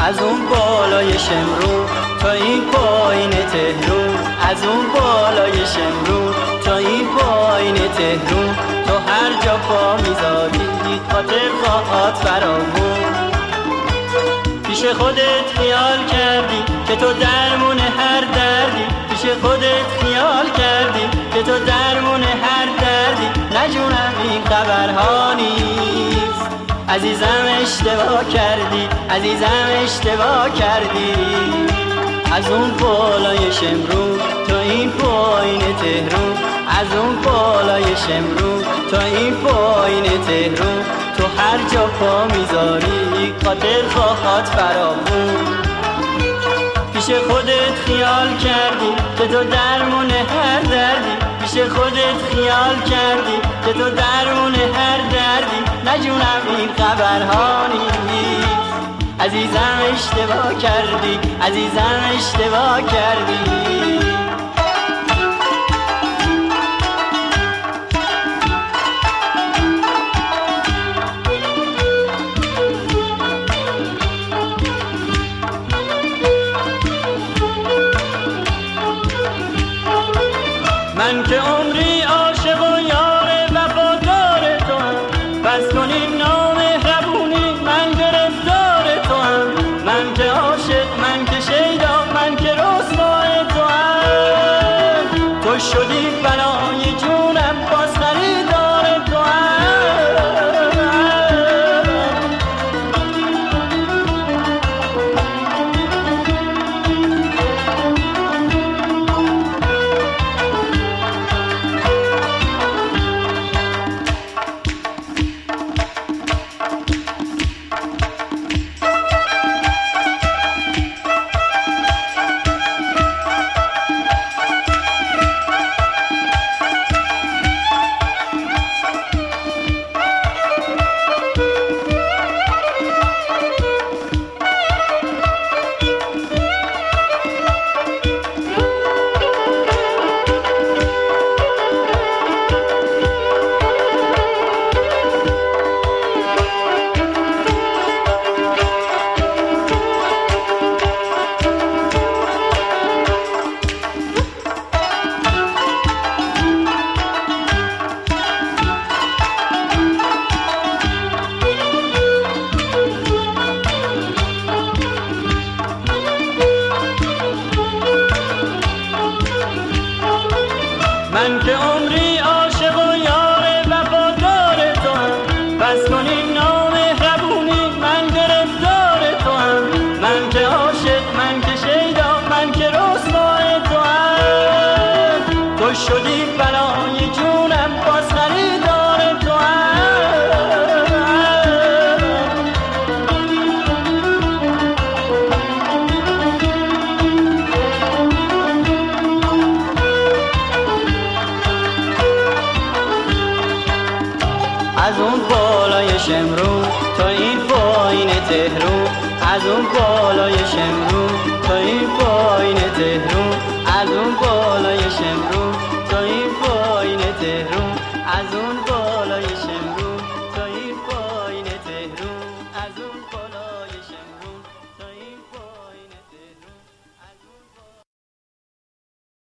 از اون بالای شمرون تا این پایین تهرون، از اون بالای شمرون تا این پایین تهرون، تو هر جا پا میذاری خاطر خواهد فرامون. پیش خودت خیال کردی که تو درمون هر دردی، پیش خودت خیال کردی که تو درمون هر دردی، نجونم این خبرها نیست. عزیزم اشتباه کردی، عزیزم اشتباه کردی. از اون بالای شمرون تا این پایین تهرون، از اون بالای شمرون تا این پایین تهرون، تو هر جا پا میذاری خاطر خواهد فرامون. پیش خودت خیال کردی که تو درمون هر دردی، پیش خودت خیال کردی که تو درمون هر دردی، نجونم این خبرها نیست. عزیزم اشتباه کردی، عزیزم اشتباه کردی. من که عمری عاشق و یار وفادار تو هم، بس کن این نامهربونی من گرفتار تو هم. من که عاشق، من که شیدا، من که رسوای تو هم، تو شدی بلای جونم باز خریدار تو هم. من که عمری عاشق و یار وفادار تو هم، بس کن این نامهربونی من گرفتار تو هم. من که عاشق، من که شیدا، من که رسوای تو هم، تو شدی بلای جونم باز خریدار تو هم. از اون بالای شمرون تا این پایین تهرون، از اون بالای شمرون تا این پایین تهرون، از اون بالای شمرون